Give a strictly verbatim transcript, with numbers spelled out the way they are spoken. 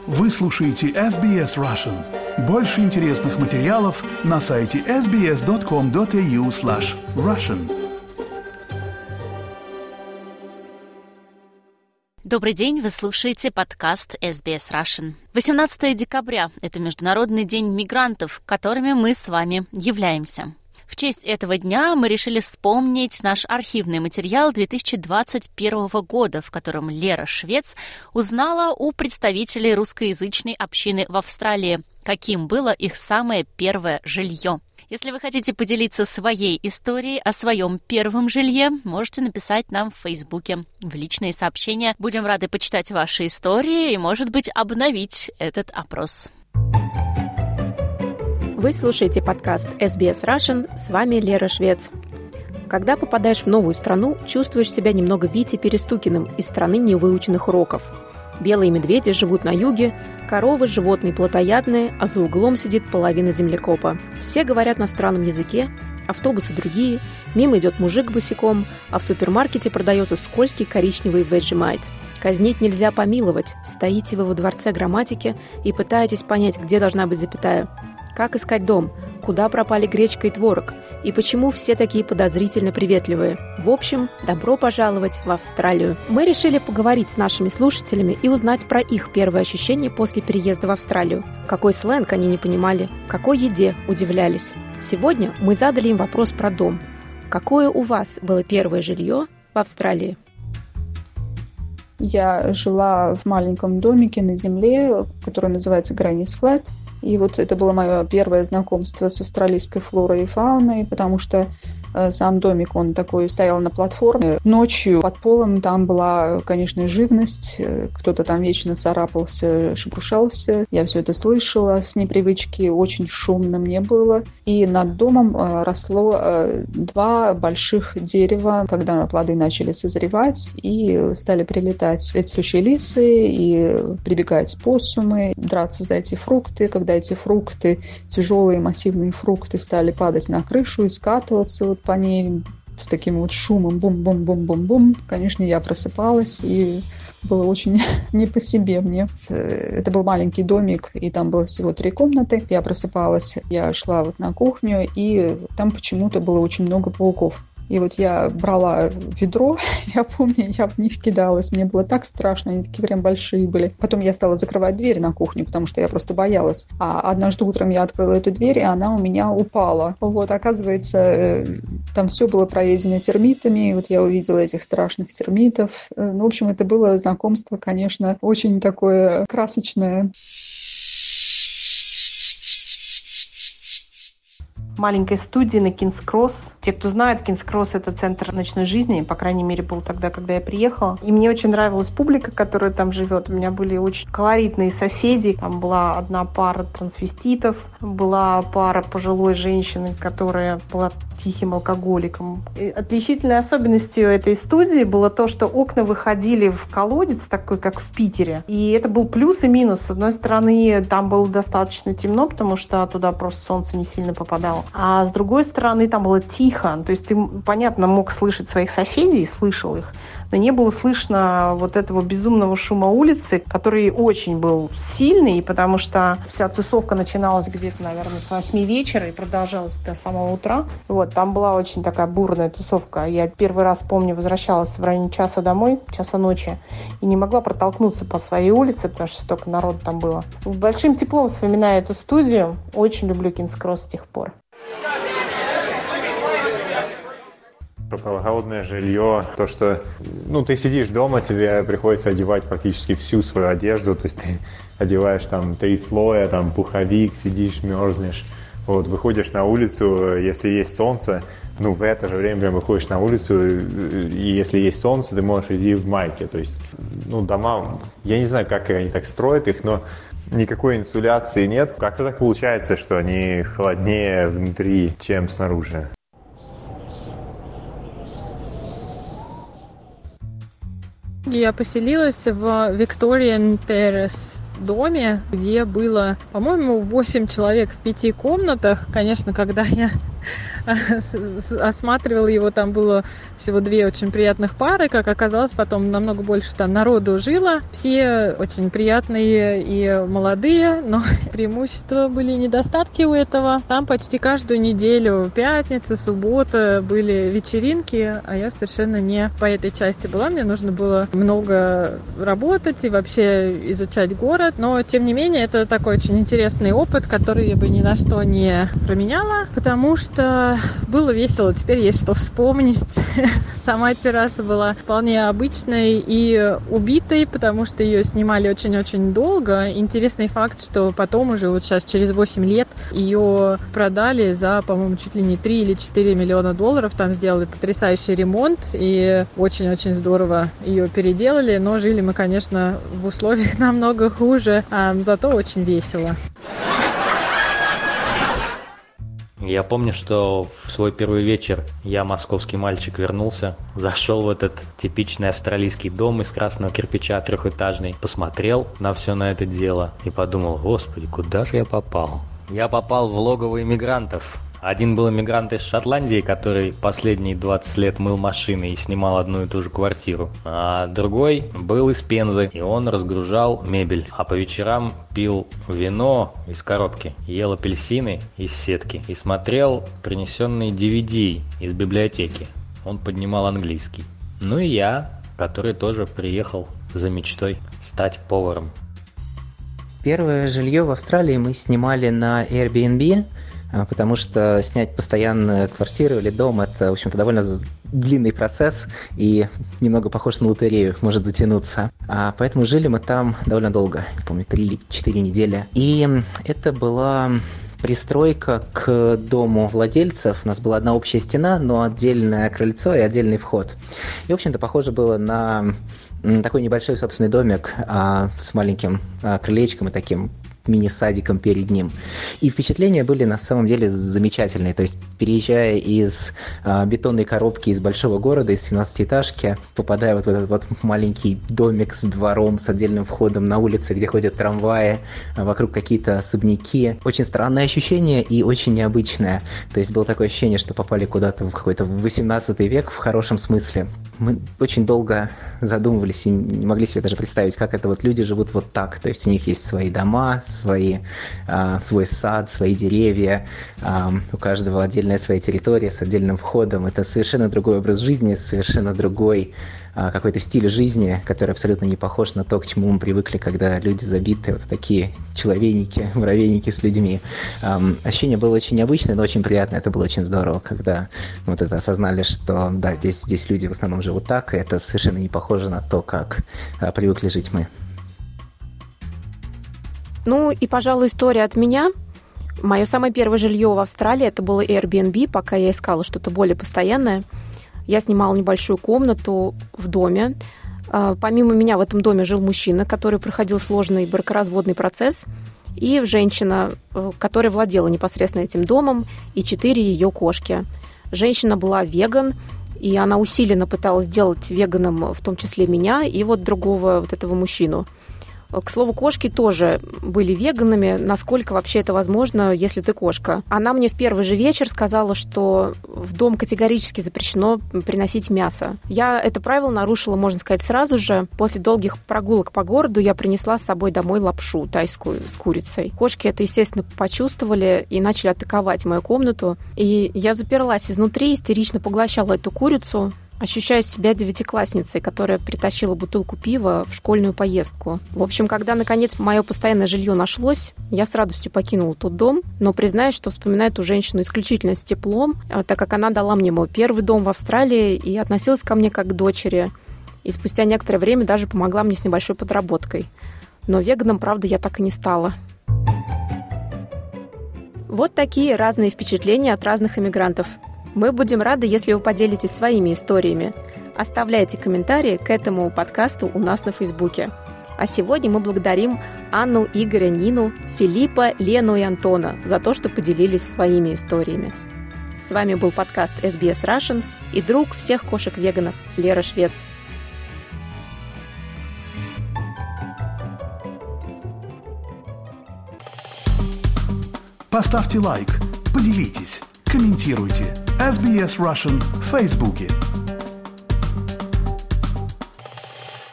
Вы слушаете эс би эс Russian. Больше интересных материалов на сайте эс би эс точка ком точка эй ю слэш Russian. Добрый день, вы слушаете подкаст эс би эс Russian. восемнадцатое декабря – это Международный день мигрантов, которыми мы с вами являемся. В честь этого дня мы решили вспомнить наш архивный материал две тысячи двадцать первого года, в котором Лера Швец узнала у представителей русскоязычной общины в Австралии, каким было их самое первое жилье. Если вы хотите поделиться своей историей о своем первом жилье, можете написать нам в Фейсбуке в личные сообщения. Будем рады почитать ваши истории и, может быть, обновить этот опрос. Вы слушаете подкаст эс би эс Russian, с вами Лера Швец. Когда попадаешь в новую страну, чувствуешь себя немного Витей Перестукиным из страны невыученных уроков. Белые медведи живут на юге, коровы – животные плотоядные, а за углом сидит половина землекопа. Все говорят на странном языке, автобусы другие, мимо идет мужик босиком, а в супермаркете продается скользкий коричневый Vegemite. Казнить нельзя помиловать, стоите вы во дворце грамматики и пытаетесь понять, где должна быть запятая. Как искать дом? Куда пропали гречка и творог? И почему все такие подозрительно приветливые? В общем, добро пожаловать в Австралию. Мы решили поговорить с нашими слушателями и узнать про их первые ощущения после переезда в Австралию. Какой сленг они не понимали, какой еде удивлялись. Сегодня мы задали им вопрос про дом. Какое у вас было первое жилье в Австралии? Я жила в маленьком домике на земле, который называется Granny's Flat. И вот это было мое первое знакомство с австралийской флорой и фауной, потому что э, сам домик, он такой стоял на платформе. Ночью под полом там была, конечно, живность. Кто-то там вечно царапался, шебрушался. Я все это слышала с непривычки, очень шумно мне было. И над домом э, росло э, два больших дерева, когда плоды начали созревать и стали прилетать эти сущие лисы и прибегать поссумы, драться за эти фрукты. Когда эти фрукты, тяжелые массивные фрукты, стали падать на крышу и скатываться вот по ней с таким вот шумом бум-бум-бум-бум-бум, конечно, я просыпалась, и было очень не по себе мне. Это был маленький домик, и там было всего три комнаты. Я просыпалась, я шла вот на кухню, и там почему-то было очень много пауков. И вот я брала ведро, я помню, я в них кидалась. Мне было так страшно, они такие прям большие были. Потом я стала закрывать дверь на кухню, потому что я просто боялась. А однажды утром я открыла эту дверь, и она у меня упала. Вот, оказывается, там все было проедено термитами. И вот я увидела этих страшных термитов. Ну, в общем, это было знакомство, конечно, очень такое красочное. Маленькой студии на Кингс-Кросс. Те, кто знает, Кингс-Кросс – это центр ночной жизни, по крайней мере, был тогда, когда я приехала. И мне очень нравилась публика, которая там живет. У меня были очень колоритные соседи. Там была одна пара трансвеститов, была пара пожилой женщины, которая была тихим алкоголиком. И отличительной особенностью этой студии было то, что окна выходили в колодец, такой, как в Питере. И это был плюс и минус. С одной стороны, там было достаточно темно, потому что туда просто солнце не сильно попадало. А с другой стороны, там было тихо. То есть ты, понятно, мог слышать своих соседей, слышал их, но не было слышно вот этого безумного шума улицы, который очень был сильный, потому что вся тусовка начиналась где-то, наверное, с восьми вечера и продолжалась до самого утра. Вот, там была очень такая бурная тусовка. Я первый раз, помню, возвращалась в районе часа домой, часа ночи, и не могла протолкнуться по своей улице, потому что столько народу там было. Большим теплом вспоминаю эту студию. Очень люблю Кингс-Кросс с тех пор. Холодное жилье, то, что ну, ты сидишь дома, тебе приходится одевать практически всю свою одежду, то есть ты одеваешь там три слоя, там пуховик, сидишь, мерзнешь. Вот, выходишь на улицу, если есть солнце, ну, в это же время прям выходишь на улицу, и если есть солнце, ты можешь идти в майке. То есть, ну, дома, я не знаю, как они так строят их, но никакой инсуляции нет. Как-то так получается, что они холоднее внутри, чем снаружи. Я поселилась в Victorian Terrace доме, где было, по-моему, восемь человек в пяти комнатах. Конечно, когда я осматривала его, там было всего две очень приятных пары, как оказалось, потом намного больше там народу жило, все очень приятные и молодые, но преимущества были и недостатки у этого. Там почти каждую неделю, пятница, суббота были вечеринки, а я совершенно не по этой части была, мне нужно было много работать и вообще изучать город, но тем не менее это такой очень интересный опыт, который я бы ни на что не променяла, потому что было весело, теперь есть что вспомнить. Сама терраса была вполне обычной и убитой, потому что ее снимали очень-очень долго. Интересный факт, что потом уже вот сейчас через восемь лет ее продали за, по-моему, чуть ли не три или четыре миллиона долларов. Там сделали потрясающий ремонт и очень-очень здорово ее переделали. Но жили мы, конечно, в условиях намного хуже, а зато очень весело. Я помню, что в свой первый вечер я, московский мальчик, вернулся, зашел в этот типичный австралийский дом из красного кирпича трехэтажный, посмотрел на все на это дело и подумал: господи, куда же я попал? Я попал в логово иммигрантов. Один был иммигрант из Шотландии, который последние двадцать лет мыл машины и снимал одну и ту же квартиру. А другой был из Пензы, и он разгружал мебель. А по вечерам пил вино из коробки, ел апельсины из сетки и смотрел принесенные ди ви ди из библиотеки. Он поднимал английский. Ну и я, который тоже приехал за мечтой стать поваром. Первое жилье в Австралии мы снимали на Airbnb, потому что снять постоянно квартиру или дом – это, в общем-то, довольно длинный процесс и немного похож на лотерею, может затянуться. А поэтому жили мы там довольно долго, не помню, три или четыре недели. И это была пристройка к дому владельцев. У нас была одна общая стена, но отдельное крыльцо и отдельный вход. И, в общем-то, похоже было на такой небольшой собственный домик а, с маленьким а, крылечком и таким мини-садиком перед ним. И впечатления были на самом деле замечательные. То есть, переезжая из а, бетонной коробки из большого города, из семнадцатиэтажки, попадая вот в этот вот маленький домик с двором, с отдельным входом на улице, где ходят трамваи, а вокруг какие-то особняки. Очень странное ощущение и очень необычное. То есть, было такое ощущение, что попали куда-то в какой-то восемнадцатый век в хорошем смысле. Мы очень долго задумывались и не могли себе даже представить, как это вот люди живут вот так. То есть, у них есть свои дома, свои, а, свой сад, свои деревья, а, у каждого отдельная своя территория с отдельным входом. Это совершенно другой образ жизни, совершенно другой а, какой-то стиль жизни, который абсолютно не похож на то, к чему мы привыкли, когда люди забиты, вот такие человейники, муравейники с людьми. А, ощущение было очень необычное, но очень приятное. Это было очень здорово, когда вот это осознали, что да, здесь, здесь люди в основном живут так, и это совершенно не похоже на то, как а, привыкли жить мы. Ну и, пожалуй, история от меня. Мое самое первое жилье в Австралии – это было Airbnb, пока я искала что-то более постоянное. Я снимала небольшую комнату в доме. Помимо меня в этом доме жил мужчина, который проходил сложный бракоразводный процесс, и женщина, которая владела непосредственно этим домом, и четыре ее кошки. Женщина была веган, и она усиленно пыталась сделать веганом в том числе меня и вот другого вот этого мужчину. К слову, кошки тоже были веганами, насколько вообще это возможно, если ты кошка. Она мне в первый же вечер сказала, что в дом категорически запрещено приносить мясо. Я это правило нарушила, можно сказать, сразу же. После долгих прогулок по городу я принесла с собой домой лапшу тайскую с курицей. Кошки это, естественно, почувствовали и начали атаковать мою комнату. И я заперлась изнутри, истерично поглощала эту курицу, ощущая себя девятиклассницей, которая притащила бутылку пива в школьную поездку. В общем, когда, наконец, мое постоянное жилье нашлось, я с радостью покинула тот дом, но признаюсь, что вспоминаю эту женщину исключительно с теплом, так как она дала мне мой первый дом в Австралии и относилась ко мне как к дочери. И спустя некоторое время даже помогла мне с небольшой подработкой. Но веганом, правда, я так и не стала. Вот такие разные впечатления от разных иммигрантов. Мы будем рады, если вы поделитесь своими историями. Оставляйте комментарии к этому подкасту у нас на Фейсбуке. А сегодня мы благодарим Анну, Игоря, Нину, Филиппа, Лену и Антона за то, что поделились своими историями. С вами был подкаст эс би эс Russian и друг всех кошек-веганов Лера Швец. Поставьте лайк, поделитесь. Комментируйте. эс би эс Russian в Фейсбуке.